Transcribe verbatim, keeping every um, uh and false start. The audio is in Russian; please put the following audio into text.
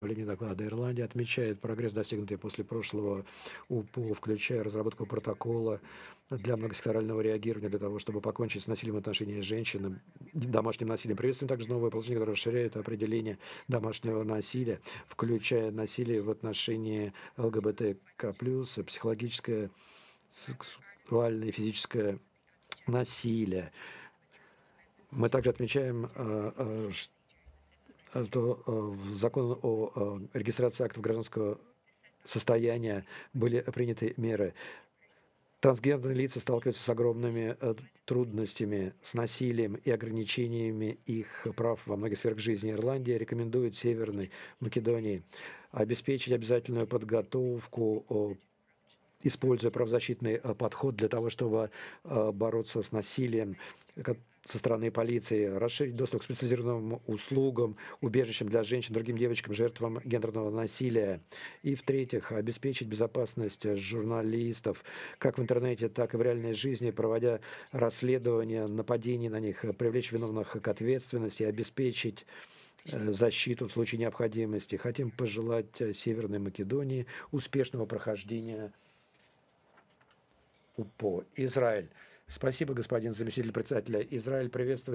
доклада. Ирландия отмечает прогресс, достигнутый после прошлого УПО, включая разработку протокола для многосекторального реагирования для того, чтобы покончить с насилием в отношении женщин, домашним насилием. Приветствуем также новое положение, которое расширяет определение домашнего насилия, включая насилие в отношении ЛГБТК+, психологическое, сексуальное и физическое насилие. Мы также отмечаем, э, э, ш- что э, в закон о э, регистрации актов гражданского состояния были приняты меры. Трансгендерные лица сталкиваются с огромными э, трудностями, с насилием и ограничениями их прав во многих сферах жизни. Ирландия рекомендует Северной Македонии обеспечить обязательную подготовку, о, используя правозащитный э, подход для того, чтобы э, бороться с насилием ко- со стороны полиции, расширить доступ к специализированным услугам, убежищам для женщин, другим девочкам, жертвам гендерного насилия. И, в-третьих, обеспечить безопасность журналистов, как в интернете, так и в реальной жизни, проводя расследования нападений на них, привлечь виновных к ответственности, обеспечить э, защиту в случае необходимости. Хотим пожелать э, Северной Македонии успешного прохождения УПО. Израиль. Спасибо, господин заместитель председателя. Израиль приветствует